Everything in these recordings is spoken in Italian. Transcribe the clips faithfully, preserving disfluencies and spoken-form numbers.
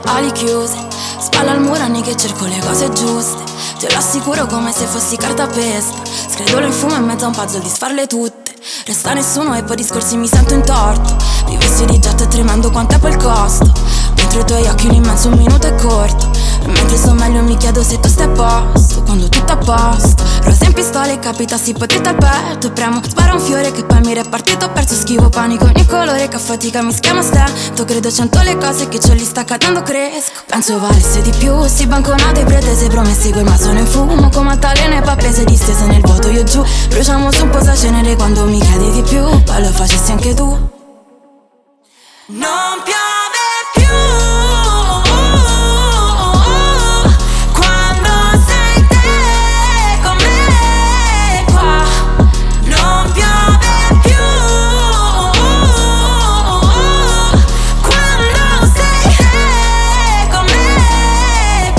ali chiuse, spalla al muro anni che cerco le cose giuste. Te lo assicuro come se fossi cartapesta. Scredolo in fumo in mezzo a un puzzle di sfarle tutte. Resta nessuno e poi discorsi mi sento in torto. Vivessi di getto e tremando quanto è quel costo. Mentre i tuoi occhi un immenso un minuto è corto. E mentre sto meglio mi chiedo se tu stai a posto. Quando tutto a posto, rosa in pistola e capitassi potete al petto. Premo, sparo un fiore che poi mi repartito. Ho perso schivo panico ogni colore che a fatica mi schiama stento. Credo cento le cose che ce li sta cadendo cresco. Penso valesse di più, sti banconote pretese promessi quel ma sono in fumo. Come altalene pappese distese nel vuoto io giù. Bruciamo su un po' sa cenere quando mi chiedi di più. Poi lo facessi anche tu. Non piove più quando sei te con me qua. Non piove più quando sei te con me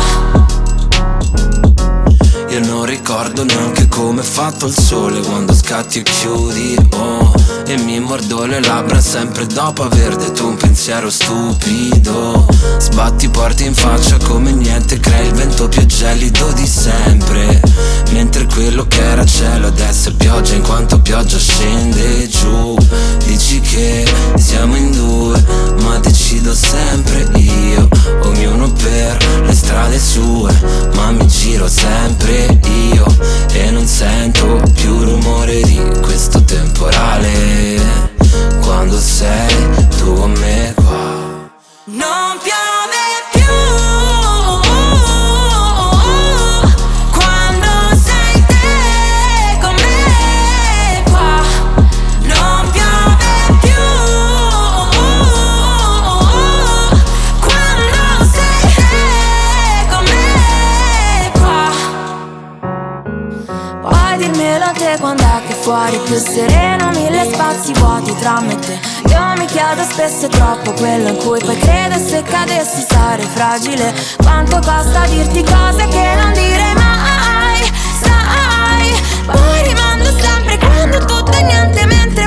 qua. Io non ricordo neanche come è fatto il sole quando scatti e chiudi, oh. E mi mordo le labbra sempre dopo aver detto un pensiero stupido. Sbatti porti in faccia come niente, crei il vento più gelido di sempre. Mentre quello che era cielo adesso è pioggia, in quanto pioggia scende giù. Dici che siamo in due, ma decido sempre io. Ognuno per le strade sue, ma mi giro sempre io. E non sento più rumore di questo temporale quando sei tu con me qua. Non piove più quando sei te con me qua. Non piove più quando sei te con me qua. Puoi dirmelo a te quando è che fuori è più sereno, mille spazi vuoti tra me e te. Io mi chiedo spesso è troppo quello in cui poi credo, e se cadessi sarei fragile. Quanto costa dirti cose che non direi mai, sai. Poi rimando sempre quando tutto è niente mentre